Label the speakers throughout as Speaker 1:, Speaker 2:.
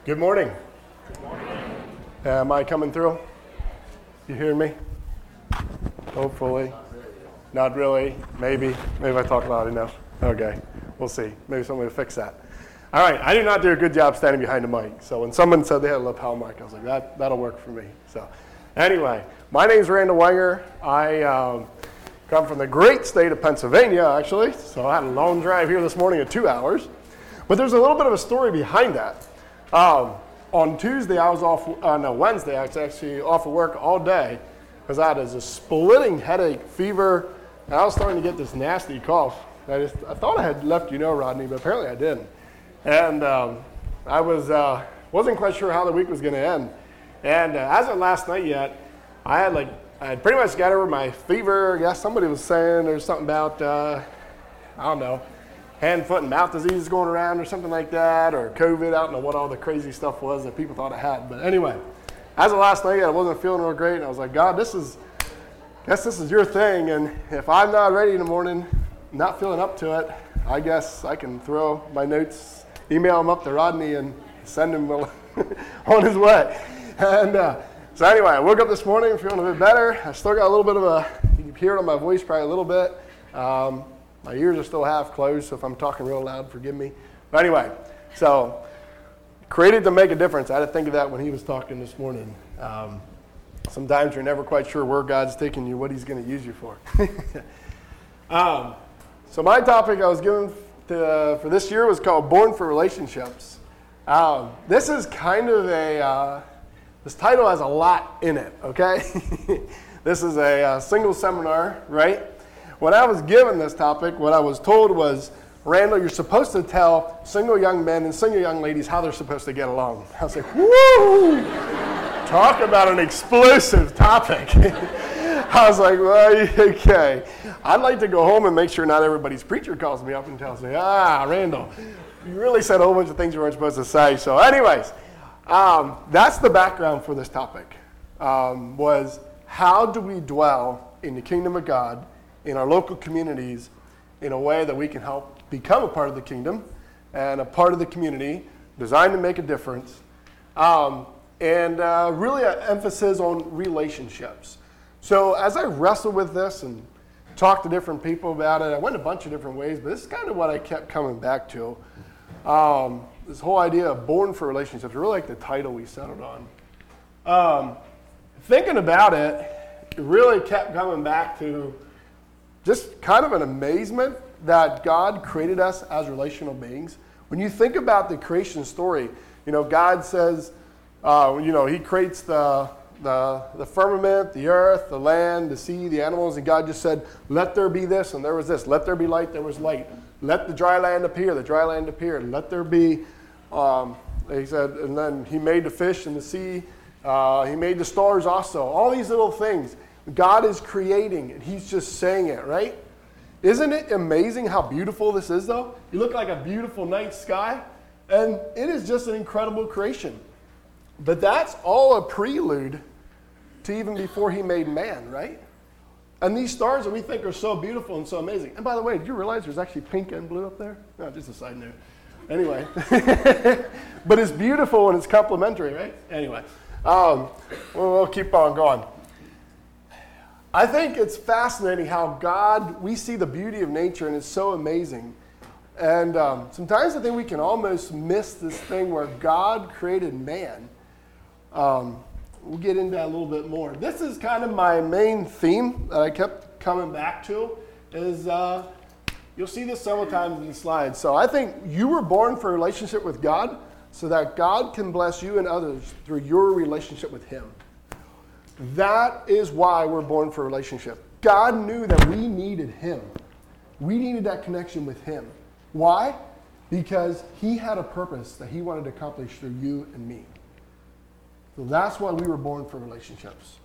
Speaker 1: Good morning. Am I coming through? You hear me? Hopefully. Not really. Maybe. Maybe I talk loud enough. Okay. We'll see. Maybe somebody will fix that. All right. I do not do a good job standing behind the mic. So when someone said they had a lapel mic, I was like, that'll work for me. So anyway, my name is Randall Wenger. I come from the great state of Pennsylvania, actually. So I had a long drive here this morning of 2 hours. But there's a little bit of a story behind that. On Tuesday, I was off, Wednesday, I was actually off of work all day because I had a splitting headache, fever, and I was starting to get this nasty cough. I thought I had let you know, Rodney, but apparently I didn't. And I wasn't quite sure how the week was going to end. And as of last night yet, I had pretty much got over my fever. I guess somebody was saying there's something about, I don't know, hand, foot, and mouth disease going around or something like that, or COVID. I don't know what all the crazy stuff was that people thought I had. But anyway, as of last night, I wasn't feeling real great, and I was like, God, this is your thing, and if I'm not ready in the morning, not feeling up to it, I guess I can throw my notes, email them up to Rodney, and send him on his way. And so anyway, I woke up this morning feeling a bit better. I still got a little bit of you can hear it on my voice probably a little bit. My ears are still half closed, so if I'm talking real loud, forgive me. But anyway, so created to make a difference. I had to think of that when he was talking this morning. Sometimes you're never quite sure where God's taking you, what he's going to use you for. So my topic I was given for this year was called Born for Relationships. This is kind of this title has a lot in it, okay? This is a single seminar, right? When I was given this topic, what I was told was, Randall, you're supposed to tell single young men and single young ladies how they're supposed to get along. I was like, woo! Talk about an explosive topic. I was like, well, okay. I'd like to go home and make sure not everybody's preacher calls me up and tells me, Randall, you really said a whole bunch of things you weren't supposed to say. So anyways, that's the background for this topic, was how do we dwell in the kingdom of God in our local communities in a way that we can help become a part of the kingdom and a part of the community designed to make a difference, and really an emphasis on relationships. So as I wrestled with this and talked to different people about it, I went a bunch of different ways, but this is kind of what I kept coming back to. This whole idea of born for relationships, really like the title we settled on. Thinking about it, it really kept coming back to just kind of an amazement that God created us as relational beings. When you think about the creation story, God says, he creates the firmament, the earth, the land, the sea, the animals, and God just said, let there be this, and there was this. Let there be light, there was light. Let the dry land appear, the dry land appeared. Let there be, he said, and then he made the fish and the sea. He made the stars also. All these little things. God is creating, and he's just saying it, right? Isn't it amazing how beautiful this is, though? You look like a beautiful night sky, and it is just an incredible creation. But that's all a prelude to even before he made man, right? And these stars that we think are so beautiful and so amazing. And by the way, did you realize there's actually pink and blue up there? No, just a side note. Anyway. But it's beautiful and it's complementary, right? Anyway. We'll keep on going. I think it's fascinating how we see the beauty of nature, and it's so amazing. And sometimes I think we can almost miss this thing where God created man. We'll get into that a little bit more. This is kind of my main theme that I kept coming back to, is you'll see this several times in the slides. So I think you were born for a relationship with God so that God can bless you and others through your relationship with him. That is why we're born for a relationship. God knew that we needed him. We needed that connection with him. Why? Because he had a purpose that he wanted to accomplish through you and me. So that's why we were born for relationships.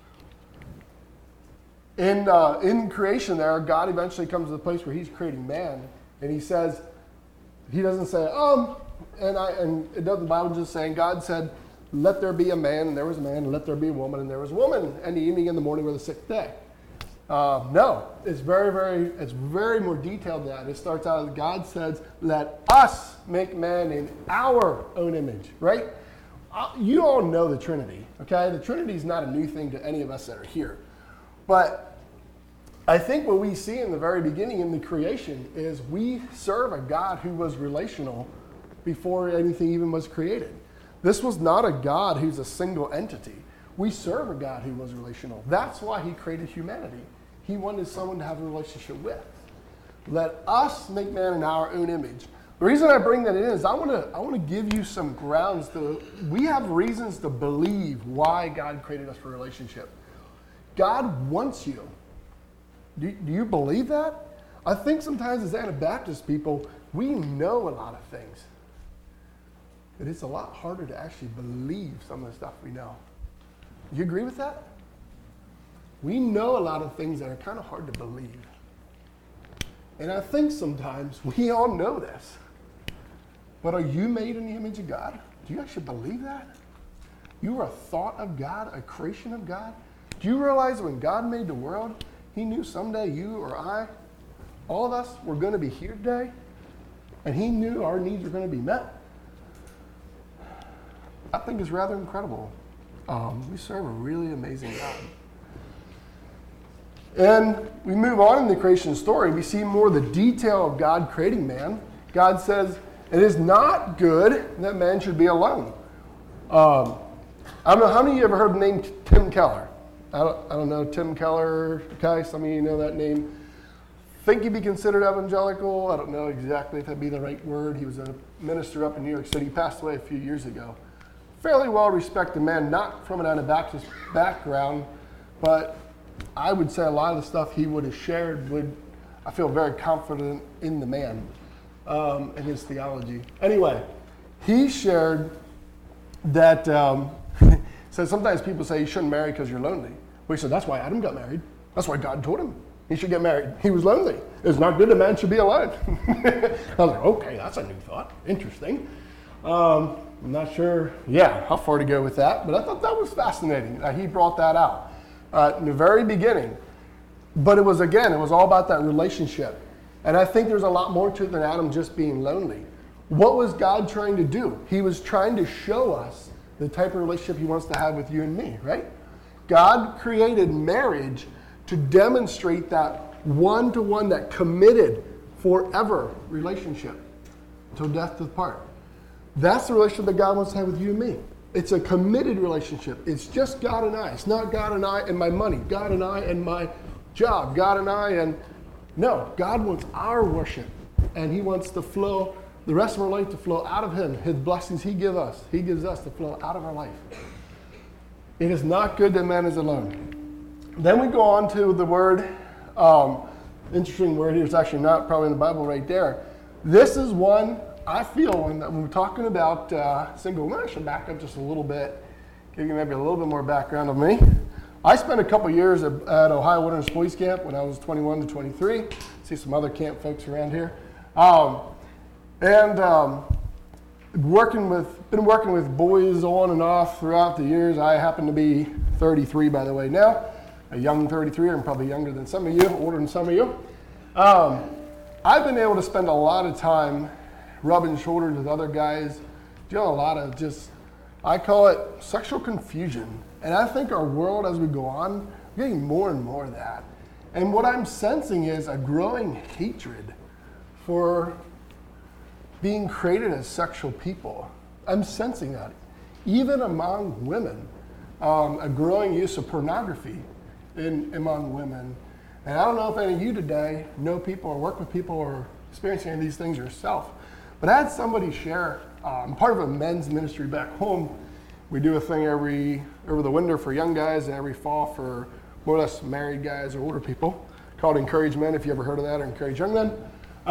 Speaker 1: In creation there, God eventually comes to the place where he's creating man, and he says, he doesn't say, the Bible just saying, God said, let there be a man, and there was a man, and let there be a woman, and there was a woman, and the evening and the morning were the sixth day. No, it's very more detailed than that. It starts out as God says, let us make man in our own image, right? You all know the Trinity, okay? The Trinity is not a new thing to any of us that are here. But I think what we see in the very beginning in the creation is we serve a God who was relational before anything even was created. This was not a God who's a single entity. We serve a God who was relational. That's why he created humanity. He wanted someone to have a relationship with. Let us make man in our own image. The reason I bring that in is I want to give you some grounds we have reasons to believe why God created us for a relationship. God wants you. Do you believe that? I think sometimes as Anabaptist people, we know a lot of things. But it's a lot harder to actually believe some of the stuff we know. Do you agree with that? We know a lot of things that are kind of hard to believe. And I think sometimes we all know this. But are you made in the image of God? Do you actually believe that? You are a thought of God, a creation of God? Do you realize when God made the world, he knew someday you or I, all of us, were going to be here today? And he knew our needs were going to be met? I think it's rather incredible. We serve a really amazing God. And we move on in the creation story. We see more of the detail of God creating man. God says, it is not good that man should be alone. I don't know, how many of you ever heard the name Tim Keller? I don't know Tim Keller. Okay, some of you know that name. Think he'd be considered evangelical. I don't know exactly if that'd be the right word. He was a minister up in New York City. He passed away a few years ago. Fairly well-respected man, not from an Anabaptist background, but I would say a lot of the stuff he would have shared I feel very confident in the man and his theology. Anyway, he shared that, so sometimes people say you shouldn't marry because you're lonely. Well, he said that's why Adam got married. That's why God told him he should get married. He was lonely. It's not good a man should be alone. I was like, okay, that's a new thought. Interesting. I'm not sure, how far to go with that, but I thought that was fascinating. He brought that out in the very beginning. But it was all about that relationship. And I think there's a lot more to it than Adam just being lonely. What was God trying to do? He was trying to show us the type of relationship he wants to have with you and me, right? God created marriage to demonstrate that one-to-one, that committed forever relationship until death doth part. That's the relationship that God wants to have with you and me. It's a committed relationship. It's just God and I. It's not God and I and my money. God and I and my job. God and I and... No, God wants our worship. And he wants to flow, the rest of our life to flow out of him. His blessings he gives us to flow out of our life. It is not good that man is alone. Then we go on to the word, interesting word here. It's actually not probably in the Bible right there. This is one... I feel when we're talking about single women, I should back up just a little bit, give you maybe a little bit more background of me. I spent a couple years at Ohio Wilderness Boys Camp when I was 21 to 23. See some other camp folks around here. Been working with boys on and off throughout the years. I happen to be 33, by the way, now. A young 33, I'm probably younger than some of you, older than some of you. I've been able to spend a lot of time rubbing shoulders with other guys, doing a lot of I call it sexual confusion. And I think our world, as we go on, we're getting more and more of that. And what I'm sensing is a growing hatred for being created as sexual people. I'm sensing that. Even among women, a growing use of pornography among women. And I don't know if any of you today know people or work with people or experiencing any of these things yourself. But I had somebody share, I'm part of a men's ministry back home. We do a thing over the winter for young guys and every fall for more or less married guys or older people called Encourage Men, if you ever heard of that, or Encourage Young Men.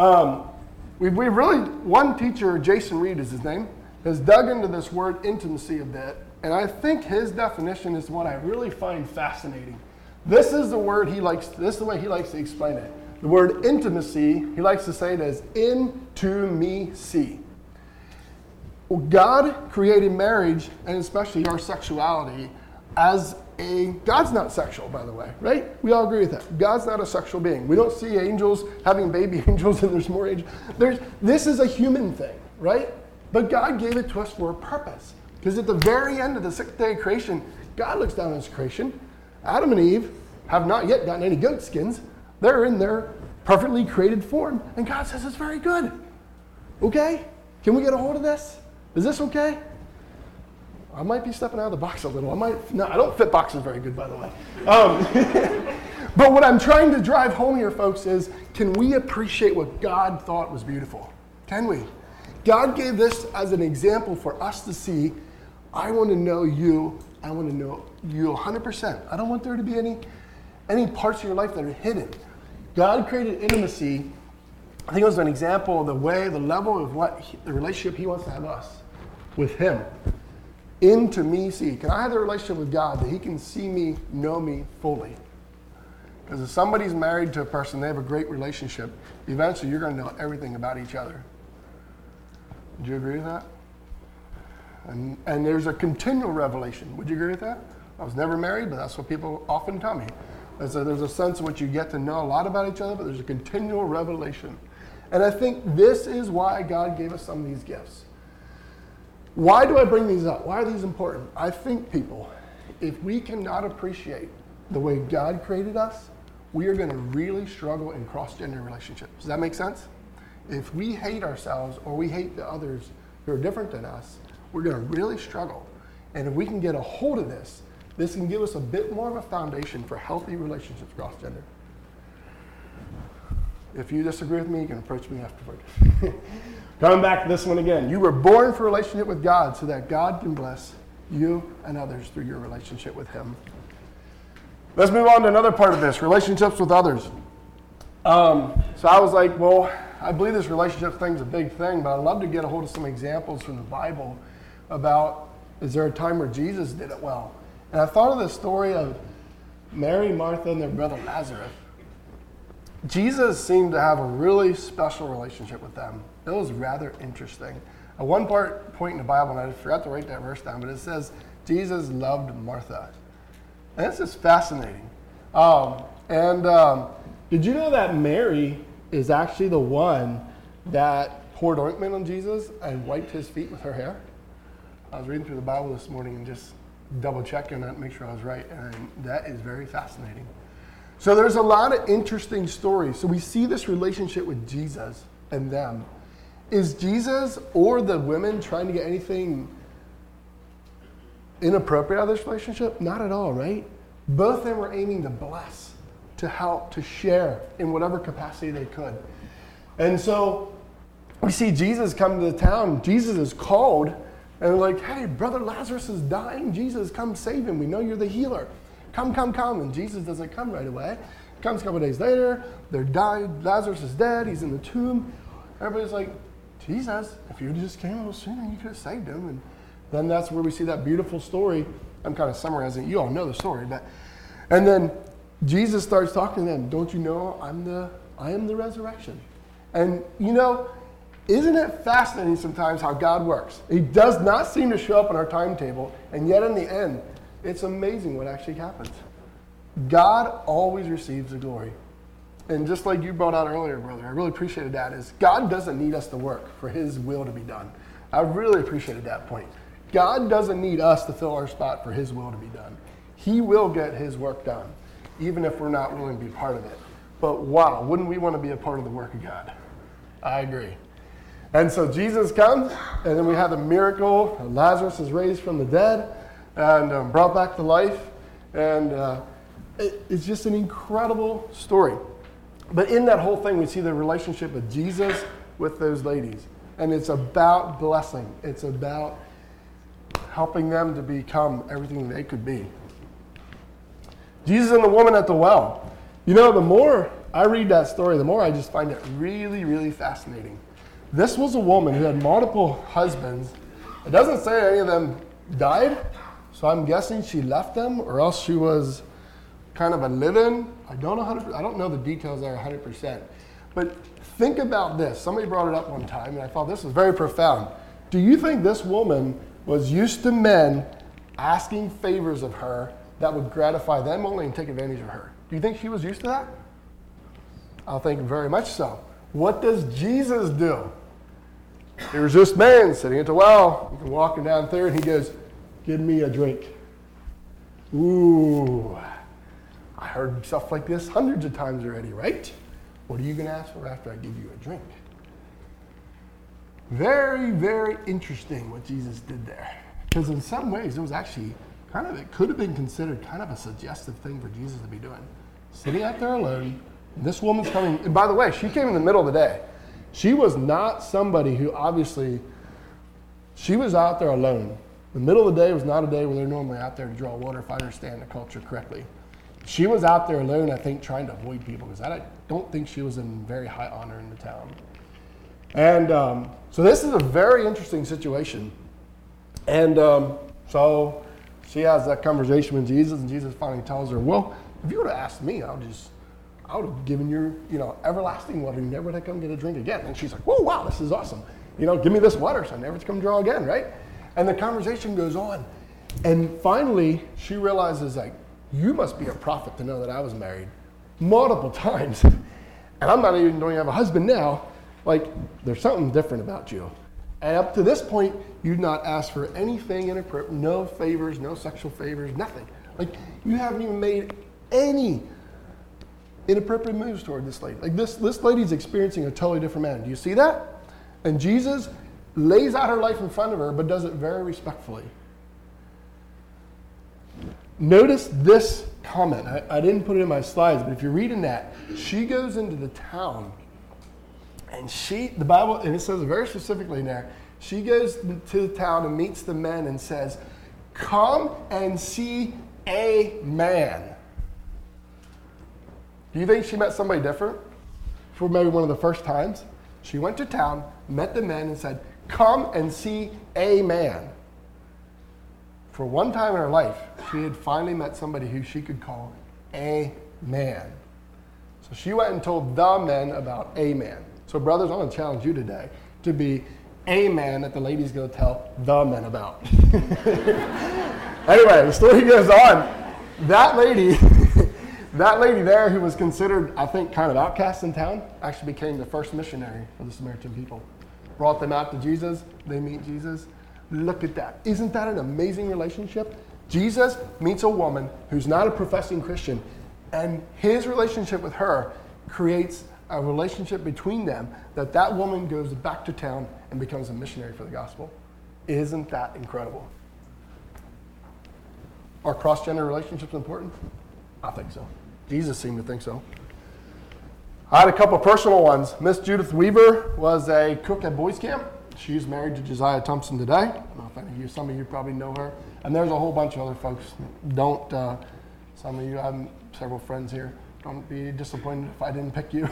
Speaker 1: We really, one teacher, Jason Reed is his name, has dug into this word intimacy a bit. And I think his definition is what I really find fascinating. This is the word this is the way he likes to explain it. The word intimacy, he likes to say it as in-to-me-see. Well, God created marriage, and especially our sexuality, as God's not sexual, by the way, right? We all agree with that. God's not a sexual being. We don't see angels having baby angels, and there's more angels. This is a human thing, right? But God gave it to us for a purpose. Because at the very end of the sixth day of creation, God looks down on his creation. Adam and Eve have not yet gotten any goat skins. They're in their perfectly created form. And God says it's very good. Okay? Can we get a hold of this? Is this okay? I might be stepping out of the box a little. I don't fit boxes very good, by the way. But what I'm trying to drive home here, folks, is can we appreciate what God thought was beautiful? Can we? God gave this as an example for us to see. I want to know you. I want to know you 100%. I don't want there to be any parts of your life that are hidden. God created intimacy. I think it was an example of the level of the relationship he wants to have us with him. Into me see. Can I have a relationship with God that he can see me, know me fully? Because if somebody's married to a person, they have a great relationship, eventually you're going to know everything about each other. Would you agree with that? And there's a continual revelation. Would you agree with that? I was never married, but that's what people often tell me. There's a sense in which you get to know a lot about each other, but there's a continual revelation. And I think this is why God gave us some of these gifts. Why do I bring these up? Why are these important? I think, people, if we cannot appreciate the way God created us, we are going to really struggle in cross-gender relationships. Does that make sense? If we hate ourselves or we hate the others who are different than us, we're going to really struggle. And if we can get a hold of this, this can give us a bit more of a foundation for healthy relationships cross-gender. If you disagree with me, you can approach me afterward. Coming back to this one again. You were born for a relationship with God so that God can bless you and others through your relationship with him. Let's move on to another part of this, relationships with others. So I was like, well, I believe this relationship thing's a big thing, but I'd love to get a hold of some examples from the Bible about, is there a time where Jesus did it well? And I thought of the story of Mary, Martha, and their brother Lazarus. Jesus seemed to have a really special relationship with them. It was rather interesting. At one point in the Bible, and I forgot to write that verse down, but it says, Jesus loved Martha. And this is fascinating. Did you know that Mary is actually the one that poured ointment on Jesus and wiped his feet with her hair? I was reading through the Bible this morning and just double checking that, make sure I was right, and that is very fascinating. So there's a lot of interesting stories. So we see this relationship with Jesus and them. Is Jesus or the women trying to get anything inappropriate out of this relationship? Not at all, right? Both of them were aiming to bless, to help, to share in whatever capacity they could. And so we see Jesus come to the town. Jesus is called, and they're like, hey, brother Lazarus is dying. Jesus, come save him. We know you're the healer. Come. And Jesus doesn't come right away. He comes a couple days later. They're died. Lazarus is dead. He's in the tomb. Everybody's like, Jesus, if you just came a little sooner, you could have saved him. And then that's where we see that beautiful story. I'm kind of summarizing. You all know the story. And then Jesus starts talking to them. Don't you know I am the resurrection? And, isn't it fascinating sometimes how God works? He does not seem to show up on our timetable. And yet in the end, it's amazing what actually happens. God always receives the glory. And just like you brought out earlier, brother, I really appreciated that, is God doesn't need us to work for his will to be done. I really appreciated that point. God doesn't need us to fill our spot for his will to be done. He will get his work done, even if we're not willing to be part of it. But wow, wouldn't we want to be a part of the work of God? I agree. And so Jesus comes, and then we have the miracle. Lazarus is raised from the dead and brought back to life. And it's just an incredible story. But in that whole thing, we see the relationship of Jesus with those ladies. And it's about blessing. It's about helping them to become everything they could be. Jesus and the woman at the well. The more I read that story, the more I just find it really, really fascinating. This was a woman who had multiple husbands. It doesn't say any of them died, so I'm guessing she left them, or else she was kind of a live-in. I don't know the details there 100%. But think about this. Somebody brought it up one time, and I thought this was very profound. Do you think this woman was used to men asking favors of her that would gratify them only and take advantage of her? Do you think she was used to that? I think very much so. What does Jesus do? There's this man sitting at the well. He's walking down there, and he goes, "Give me a drink." Ooh, I heard stuff like this hundreds of times already, right? What are you going to ask for after I give you a drink? Very, very interesting what Jesus did there. Because in some ways, it was actually it could have been considered kind of a suggestive thing for Jesus to be doing. Sitting out there alone, and this woman's coming, and by the way, she came in the middle of the day. She was not somebody who obviously, she was out there alone. The middle of the day was not a day where they're normally out there to draw water, if I understand the culture correctly. She was out there alone, I think, trying to avoid people, because I don't think she was in very high honor in the town. And so this is a very interesting situation. And so she has that conversation with Jesus, and Jesus finally tells her, well, if you would have asked me, I would have given you, everlasting water. You never would have come get a drink again. And she's like, whoa, wow, this is awesome. Give me this water so I never come draw again, right? And the conversation goes on. And finally, she realizes, you must be a prophet to know that I was married multiple times. And I'm not even don't have a husband now. There's something different about you. And up to this point, you've not asked for anything inappropriate, no favors, no sexual favors, nothing. You haven't even made any inappropriate moves toward this lady. This lady's experiencing a totally different man. Do you see that? And Jesus lays out her life in front of her, but does it very respectfully. Notice this comment. I didn't put it in my slides, but if you're reading that, she goes into the town, and the Bible, and it says very specifically in there, she goes to the town and meets the men and says, "Come and see a man." Do you think she met somebody different for maybe one of the first times? She went to town, met the men, and said, "Come and see a man." For one time in her life, she had finally met somebody who she could call a man. So she went and told the men about a man. So brothers, I want to challenge you today to be a man that the lady's going to tell the men about. Anyway, the story goes on. That lady there who was considered, I think, kind of outcast in town, actually became the first missionary for the Samaritan people. Brought them out to Jesus. They meet Jesus. Look at that. Isn't that an amazing relationship? Jesus meets a woman who's not a professing Christian, and his relationship with her creates a relationship between them that woman goes back to town and becomes a missionary for the gospel. Isn't that incredible? Are cross-gender relationships important? I think so. Jesus seemed to think so. I had a couple personal ones. Miss Judith Weaver was a cook at Boys Camp. She's married to Josiah Thompson today. I don't know if any of you, some of you probably know her. And there's a whole bunch of other folks. Some of you, I have several friends here. Don't be disappointed if I didn't pick you.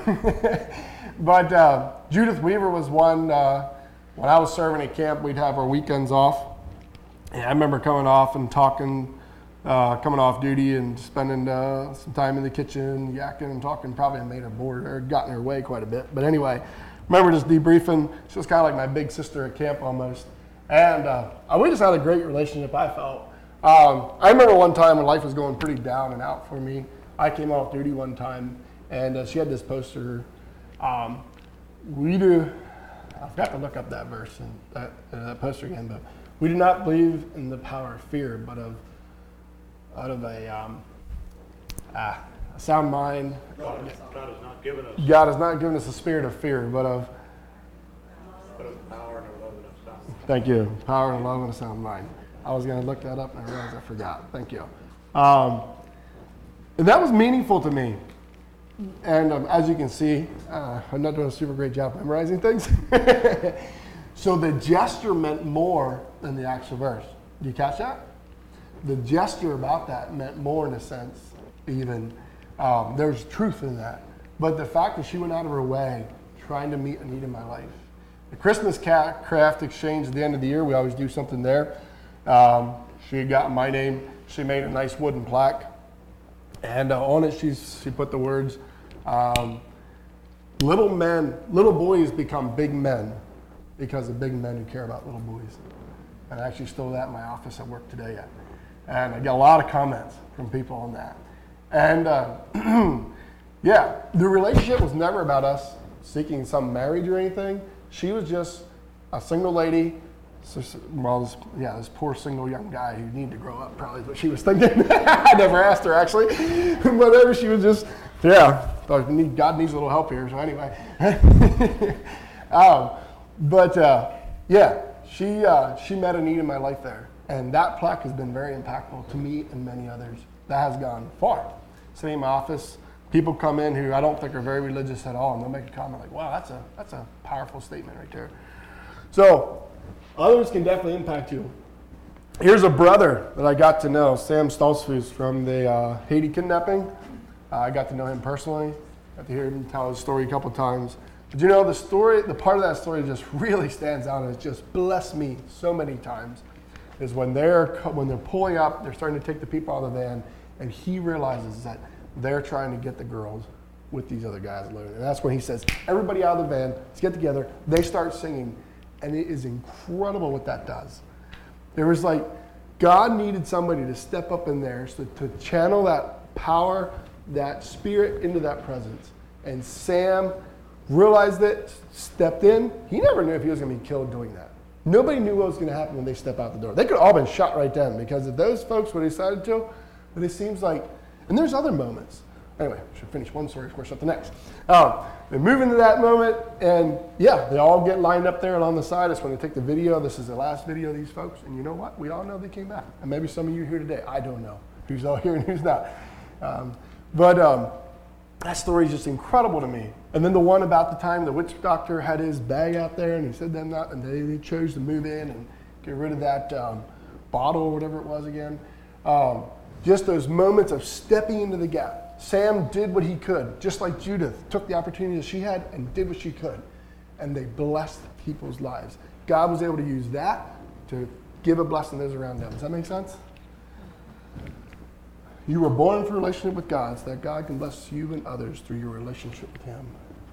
Speaker 1: But Judith Weaver was one. When I was serving at camp, we'd have our weekends off. And I remember coming off and talking, coming off duty and spending some time in the kitchen, yakking and talking. Probably made her bored or gotten her way quite a bit. But anyway, remember just debriefing. She was kind of like my big sister at camp almost. And we just had a great relationship, I felt. I remember one time when life was going pretty down and out for me. I came off duty one time, and she had this poster. I've got to look up that verse and that poster again, but we do not believe in the power of fear, but out of a sound mind.
Speaker 2: God has not given us
Speaker 1: a spirit of fear, but of
Speaker 2: power and a love and a sound mind.
Speaker 1: Thank you. Power and love and a sound mind. I was going to look that up, and I realized I forgot. Thank you. And that was meaningful to me. And as you can see, I'm not doing a super great job memorizing things. So the gesture meant more than the actual verse. Do you catch that? The gesture about that meant more in a sense, even. There's truth in that. But the fact that she went out of her way trying to meet a need in my life. The Christmas craft exchange at the end of the year, we always do something there. She had gotten my name. She made a nice wooden plaque. And on it, she put the words, little boys become big men because of big men who care about little boys. And I actually stole that in my office at work today. And I got a lot of comments from people on that. And yeah, the relationship was never about us seeking some marriage or anything. She was just a single lady. This poor single young guy who needed to grow up probably is what she was thinking. I never asked her actually. Whatever, she was just, thought God needs a little help here, so anyway. She met a need in my life there. And that plaque has been very impactful to me and many others. That has gone far. Sitting in my office, people come in who I don't think are very religious at all, and they'll make a comment like, wow, that's a powerful statement right there. So, others can definitely impact you. Here's a brother that I got to know, Sam Stoltzfus from the Haiti kidnapping. I got to know him personally. Got to hear him tell his story a couple times. But you know, the part of that story just really stands out and it's just blessed me so many times, is when they're pulling up, they're starting to take the people out of the van, and he realizes that they're trying to get the girls with these other guys. And that's when he says, everybody out of the van, let's get together. They start singing, and it is incredible what that does. There was God needed somebody to step up in there to channel that power, that spirit into that presence. And Sam realized it, stepped in. He never knew if he was going to be killed doing that. Nobody knew what was going to happen when they step out the door. They could have all been shot right then, because if those folks would have decided to, but it seems like, and there's other moments. Anyway, I should finish one story, of course, not the next. They move into that moment, and they all get lined up there along the side. That's when they take the video. This is the last video of these folks, and you know what? We all know they came back. And maybe some of you here today, I don't know who's all here and who's not. That story is just incredible to me. And then the one about the time the witch doctor had his bag out there, and he said them not, and they chose to move in and get rid of that bottle or whatever it was again. Just those moments of stepping into the gap. Sam did what he could, just like Judith took the opportunity that she had and did what she could. And they blessed people's lives. God was able to use that to give a blessing to those around them. Does that make sense? You were born for a relationship with God, so that God can bless you and others through your relationship with Him.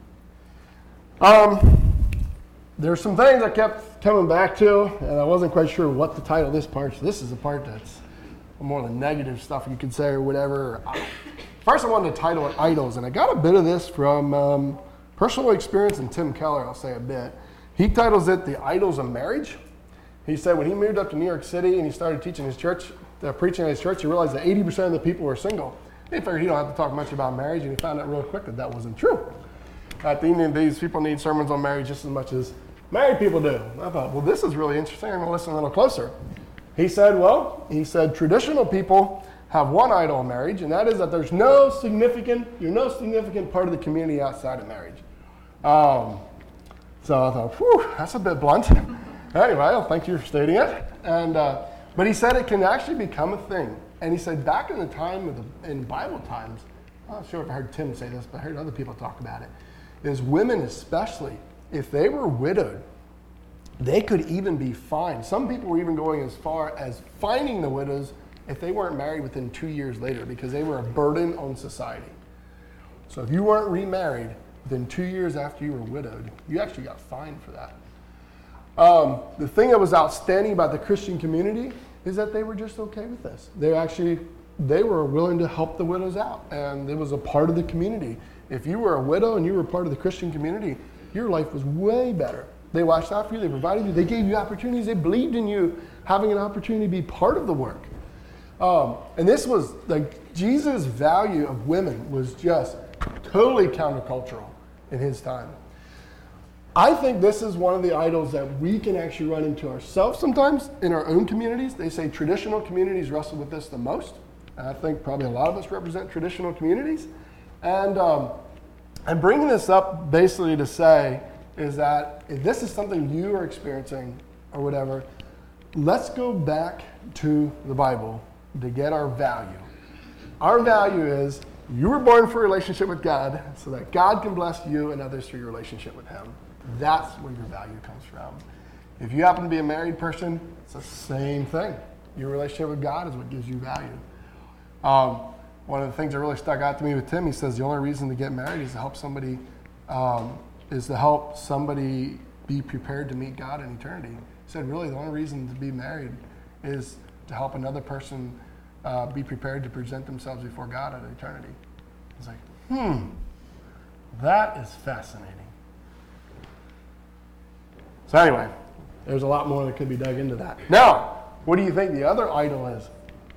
Speaker 1: There's some things I kept coming back to, and I wasn't quite sure what to title this part. So this is the part that's more the negative stuff you could say or whatever. First, I wanted to title it Idols, and I got a bit of this from personal experience and Tim Keller. I'll say a bit. He titles it The Idols of Marriage. He said when he moved up to New York City and he started teaching his church, preaching at his church, he realized that 80% of the people were single. He figured he don't have to talk much about marriage, and he found out real quick that wasn't true. At the end of these, people need sermons on marriage just as much as married people do. I thought, well, this is really interesting. I'm going to listen a little closer. He said traditional people have one idol of marriage, and that is that you're no significant part of the community outside of marriage. So I thought, whew, that's a bit blunt. Anyway, well, thank you for stating it. But he said it can actually become a thing. And he said back in the time, in Bible times, I'm not sure if I heard Tim say this, but I heard other people talk about it, is women especially, if they were widowed, they could even be fined. Some people were even going as far as fining the widows if they weren't married within 2 years later, because they were a burden on society. So if you weren't remarried within 2 years after you were widowed, you actually got fined for that. The thing that was outstanding about the Christian community is that they were just okay with this. They were willing to help the widows out, and it was a part of the community. If you were a widow and you were part of the Christian community, your life was way better. They watched out for you, they provided you, they gave you opportunities, they believed in you having an opportunity to be part of the work. And this was, Jesus' value of women was just totally countercultural in his time. I think this is one of the idols that we can actually run into ourselves sometimes in our own communities. They say traditional communities wrestle with this the most. And I think probably a lot of us represent traditional communities. And I'm bringing this up basically to say is that if this is something you are experiencing or whatever, let's go back to the Bible to get our value. Our value is you were born for a relationship with God so that God can bless you and others through your relationship with Him. That's where your value comes from. If you happen to be a married person, it's the same thing. Your relationship with God is what gives you value. One of the things that really stuck out to me with Tim, he says the only reason to get married is to help somebody be prepared to meet God in eternity. He said really the only reason to be married is to help another person be prepared to present themselves before God in eternity. It's like, that is fascinating. So anyway, There's a lot more that could be dug into that. Now, what do you think the other idol is?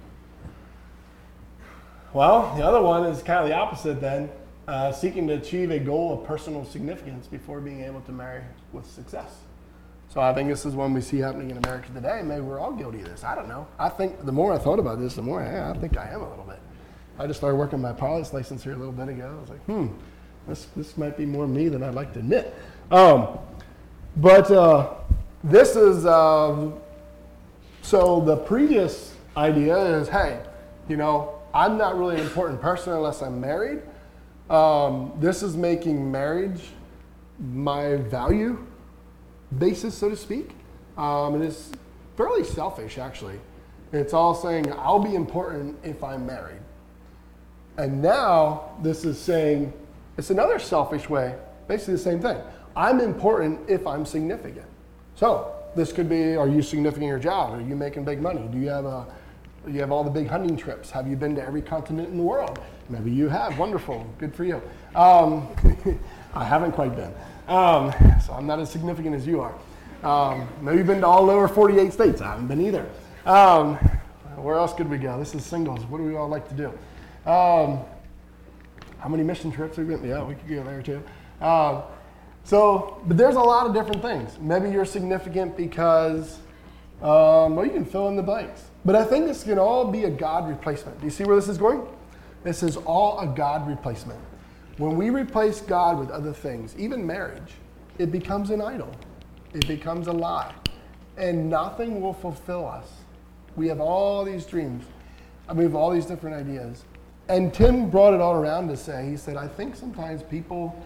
Speaker 1: Well, the other one is kind of the opposite then, seeking to achieve a goal of personal significance before being able to marry with success. So I think this is one we see happening in America today. Maybe we're all guilty of this. I don't know. I think the more I thought about this, the more I think I am a little bit. I just started working my pilot's license here a little bit ago. I was like, this might be more me than I'd like to admit. But this is, so the previous idea is, hey, I'm not really an important person unless I'm married. This is making marriage my value basis, so to speak. And it's fairly selfish, actually. It's all saying, I'll be important if I'm married. And now this is saying, it's another selfish way, basically the same thing. I'm important if I'm significant. So this could be, are you significant in your job? Are you making big money? Do you have all the big hunting trips? Have you been to every continent in the world? Maybe you have. Wonderful. Good for you. I haven't quite been. So I'm not as significant as you are. Maybe you've been to all lower 48 states. I haven't been either. Where else could we go? This is singles. What do we all like to do? How many mission trips have we been? Yeah, we could go there too. But there's a lot of different things. Maybe you're significant because, you can fill in the blanks. But I think this can all be a God replacement. Do you see where this is going? This is all a God replacement. When we replace God with other things, even marriage, it becomes an idol. It becomes a lie. And nothing will fulfill us. We have all these dreams. We have all these different ideas. And Tim brought it all around to say, he said, I think sometimes people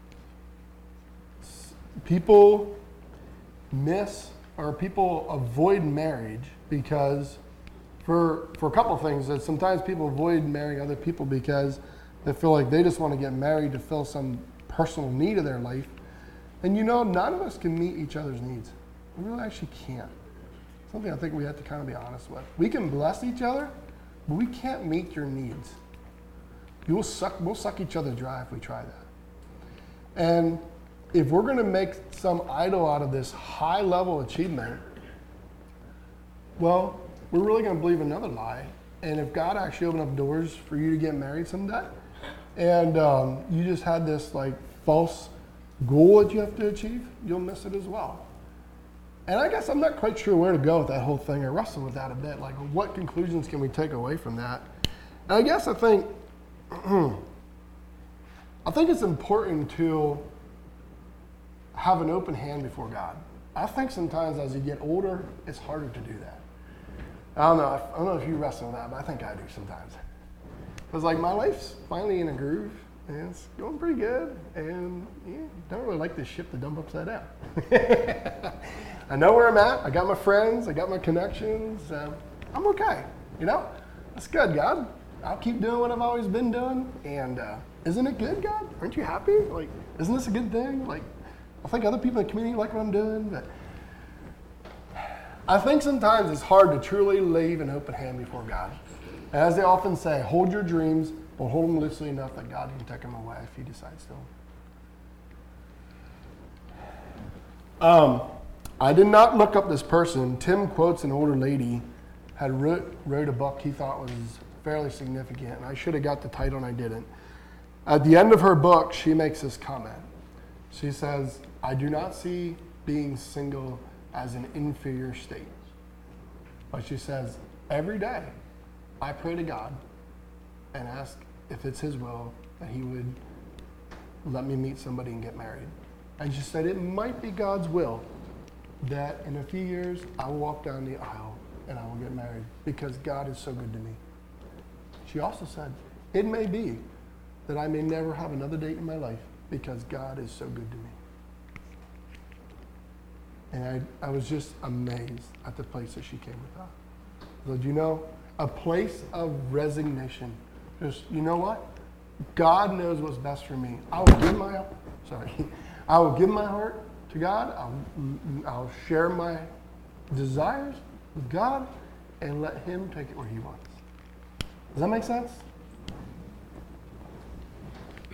Speaker 1: miss or people avoid marriage because for a couple of things, that sometimes people avoid marrying other people because they feel like they just want to get married to fill some personal need of their life. And none of us can meet each other's needs. We really actually can't. Something I think we have to kind of be honest with. We can bless each other, but we can't meet your needs. We'll suck each other dry if we try that. And if we're going to make some idol out of this high level achievement, well, we're really going to believe another lie. And if God actually opened up doors for you to get married someday, and you just had this false goal that you have to achieve, you'll miss it as well. And I guess I'm not quite sure where to go with that whole thing. I wrestle with that a bit. What conclusions can we take away from that? And I guess I think it's important to have an open hand before God. I think sometimes as you get older, it's harder to do that. I don't know if you wrestle with that, but I think I do sometimes. Because my life's finally in a groove, and it's going pretty good, and don't really like this ship to dump upside down. I know where I'm at. I got my friends. I got my connections. I'm okay. That's good, God. I'll keep doing what I've always been doing. And isn't it good, God? Aren't you happy? Isn't this a good thing? I think other people in the community like what I'm doing. But I think sometimes it's hard to truly leave an open hand before God. And as they often say, hold your dreams, but hold them loosely enough that God can take them away if he decides to. I did not look up this person. Tim quotes an older lady had wrote a book he thought was fairly significant, and I should have got the title and I didn't. At the end of her book, she makes this comment. She says, I do not see being single as an inferior state. But she says, every day I pray to God and ask if it's his will that he would let me meet somebody and get married. And she said, it might be God's will that in a few years I will walk down the aisle and I will get married because God is so good to me. She also said, it may be that I may never have another date in my life because God is so good to me. And I was just amazed at the place that she came with that. So, a place of resignation. Just, you know what? God knows what's best for me. I will give my heart to God. I'll share my desires with God and let him take it where he wants. Does that make sense?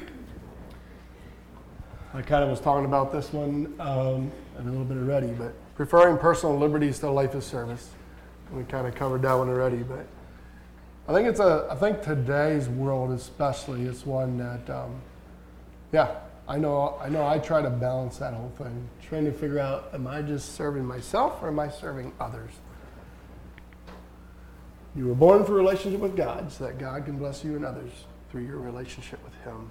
Speaker 1: I kind of was talking about this one a little bit already, but preferring personal liberties to a life of service. We kind of covered that one already, but I think today's world especially is one that, I know I try to balance that whole thing, trying to figure out, am I just serving myself or am I serving others? You were born for a relationship with God so that God can bless you and others through your relationship with Him.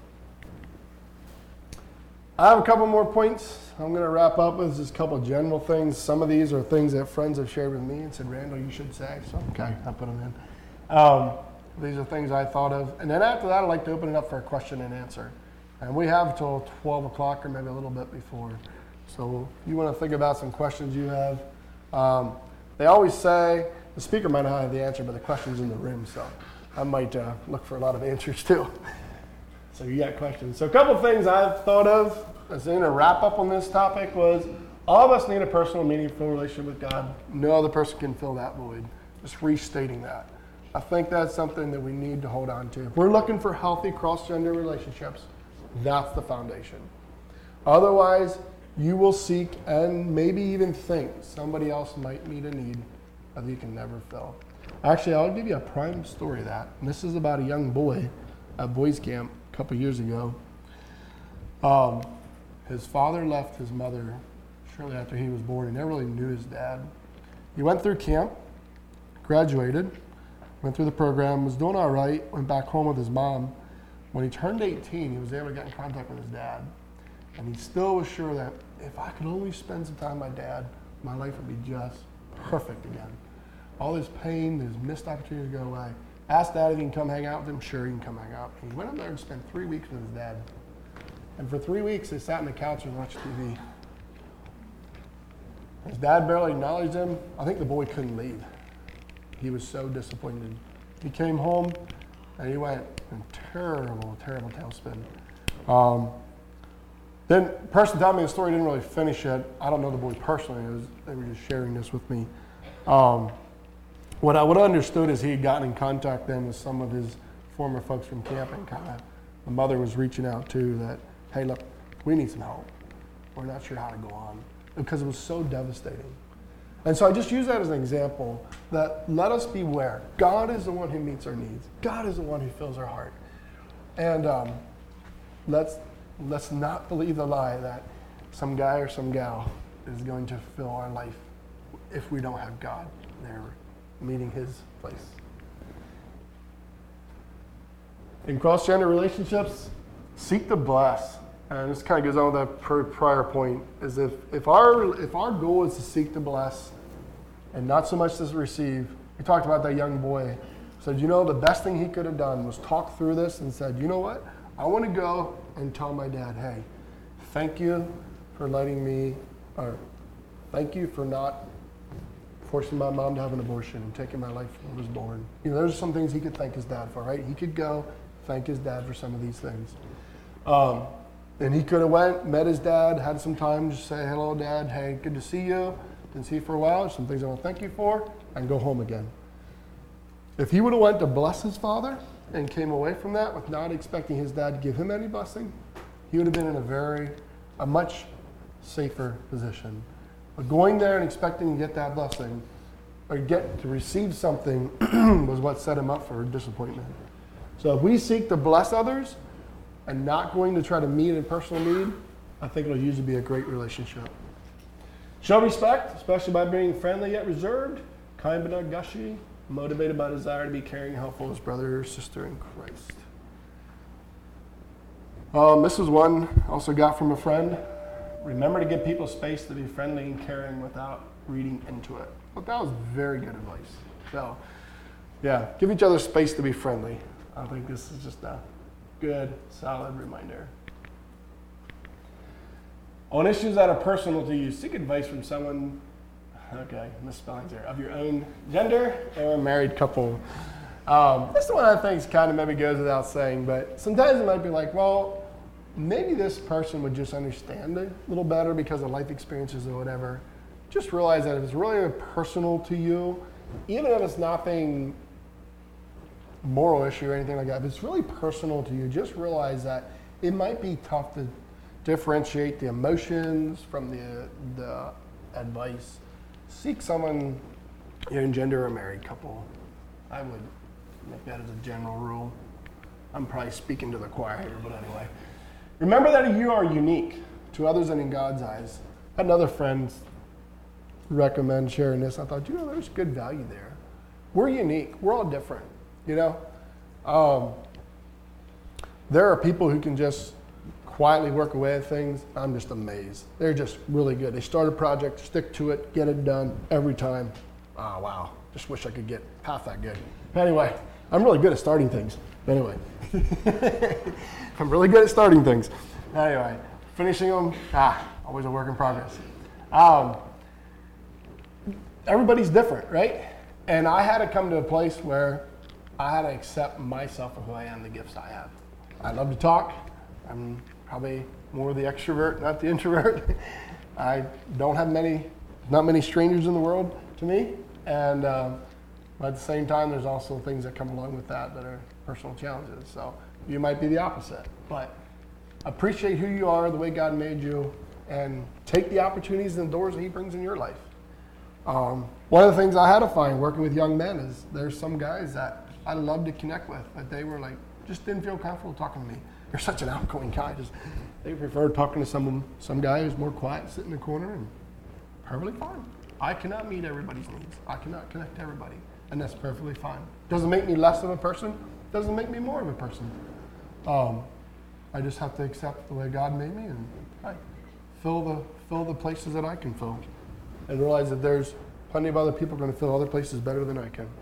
Speaker 1: I have a couple more points I'm going to wrap up with, just a couple of general things. Some of these are things that friends have shared with me and said, Randall, you should say. So, okay, I put them in. These are things I thought of. And then after that, I'd like to open it up for a question and answer. And we have till 12 o'clock or maybe a little bit before. So if you want to think about some questions you have. They always say, the speaker might not have the answer, but the question's in the room. So I might look for a lot of answers too. So you got questions. So a couple of things I've thought of as in a wrap up on this topic was all of us need a personal, meaningful relationship with God. No other person can fill that void. Just restating that. I think that's something that we need to hold on to. If we're looking for healthy cross-gender relationships, that's the foundation. Otherwise, you will seek and maybe even think somebody else might meet a need that you can never fill. Actually, I'll give you a prime story of that. And this is about a young boy at boys camp a couple years ago. His father left his mother shortly after he was born. He never really knew his dad. He went through camp, graduated, went through the program, was doing all right, went back home with his mom. When he turned 18, he was able to get in contact with his dad. And he still was sure that if I could only spend some time with my dad, my life would be just perfect again. All his pain, his missed opportunities go away. Asked Dad if he can come hang out with him. Sure, he can come hang out. And he went up there and spent 3 weeks with his dad. And for 3 weeks, they sat on the couch and watched TV. His dad barely acknowledged him. I think the boy couldn't leave. He was so disappointed. He came home and he went in terrible, terrible tailspin. Then the person telling me the story didn't really finish it. I don't know the boy personally. They were just sharing this with me. What I understood is he had gotten in contact then with some of his former folks from camp, and kind of the mother was reaching out too that, hey, look, we need some help. We're not sure how to go on, because it was so devastating. And so I just use that as an example that let us beware. God is the one who meets our needs. God is the one who fills our heart. And let's not believe the lie that some guy or some gal is going to fill our life if we don't have God there meeting His place. In cross-gender relationships, seek to bless. And this kind of goes on with that prior point, is if our goal is to seek to bless and not so much to receive, we talked about that young boy, said, the best thing he could have done was talk through this and said, you know what? I want to go and tell my dad, hey, thank you for letting me, or thank you for not forcing my mom to have an abortion and taking my life when I was born. There's some things he could thank his dad for, right? He could go thank his dad for some of these things. And he could have went, met his dad, had some time to say, hello, Dad. Hey, good to see you. Didn't see you for a while. There's some things I want to thank you for, and go home again. If he would have went to bless his father and came away from that with not expecting his dad to give him any blessing, he would have been in a much safer position. But going there and expecting to get that blessing, or get to receive something, was what set him up for disappointment. So if we seek to bless others and not going to try to meet a personal need, I think it'll usually be a great relationship. Show respect, especially by being friendly yet reserved, kind but not gushy, motivated by desire to be caring and helpful as brother or sister in Christ. This is one I also got from a friend. Remember to give people space to be friendly and caring without reading into it. Well, that was very good advice. So, yeah, give each other space to be friendly. I think this is just a good, solid reminder. On issues that are personal to you, seek advice from someone, misspellings here, of your own gender or a married couple. This one I think kind of maybe goes without saying, but sometimes it might be like, well, maybe this person would just understand it a little better because of life experiences or whatever. Just realize that if it's really personal to you, even if it's nothing moral issue or anything like that, if it's really personal to you, just realize that it might be tough to differentiate the emotions from the advice, seek someone you're in gender or married couple. I would make that as a general rule. I'm probably speaking to the choir here, but anyway. Remember that you are unique to others and in God's eyes. I had another friend recommend sharing this. I thought, there's good value there. We're unique. We're all different, There are people who can just quietly work away at things. I'm just amazed. They're just really good. They start a project, stick to it, get it done every time. Oh, wow. Just wish I could get half that good. But anyway, I'm really good at starting things. Anyway, I'm really good at starting things. Anyway, finishing them, always a work in progress. Everybody's different, right? And I had to come to a place where I had to accept myself for who I am, the gifts I have. I love to talk. I'm probably more the extrovert, not the introvert. I don't have not many strangers in the world to me. And but at the same time, there's also things that come along with that are personal challenges. So you might be the opposite. But appreciate who you are, the way God made you, and take the opportunities and the doors that He brings in your life. One of the things I had to find working with young men is there's some guys that I love to connect with, but they were just didn't feel comfortable talking to me. You're such an outgoing guy. They prefer talking to some guy who's more quiet, sit in the corner, and perfectly fine. I cannot meet everybody's needs. I cannot connect to everybody, and that's perfectly fine. Doesn't make me less of a person. Doesn't make me more of a person. I just have to accept the way God made me and fill the places that I can fill, and realize that there's plenty of other people going to fill other places better than I can.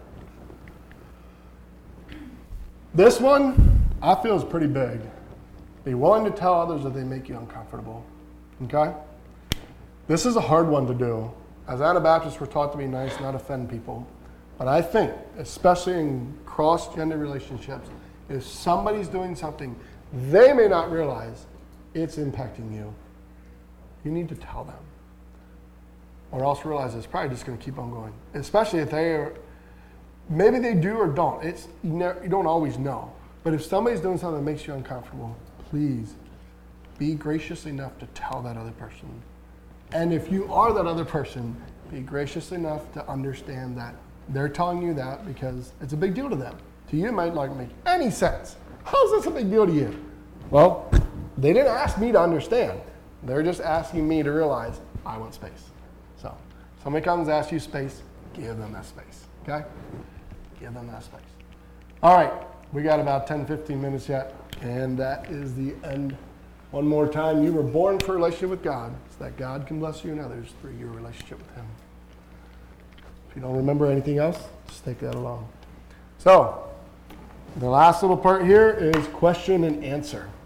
Speaker 1: This one, I feel is pretty big. Be willing to tell others that they make you uncomfortable. Okay? This is a hard one to do. As Anabaptists, we're taught to be nice, not offend people. But I think, especially in cross-gender relationships, if somebody's doing something they may not realize it's impacting you, you need to tell them. Or else realize it's probably just going to keep on going. Especially if maybe they do or don't. You don't always know. But if somebody's doing something that makes you uncomfortable, please be gracious enough to tell that other person. And if you are that other person, be gracious enough to understand that they're telling you that because it's a big deal to them. To you, it might not make any sense. How is this a big deal to you? Well, they didn't ask me to understand. They're just asking me to realize I want space. So, somebody comes and asks you space, give them that space. Okay? Give them that space. All right, we got about 10, 15 minutes yet, and that is the end. One more time, you were born for a relationship with God, so that God can bless you and others through your relationship with Him. If you don't remember anything else, just take that along. So, the last little part here is question and answer.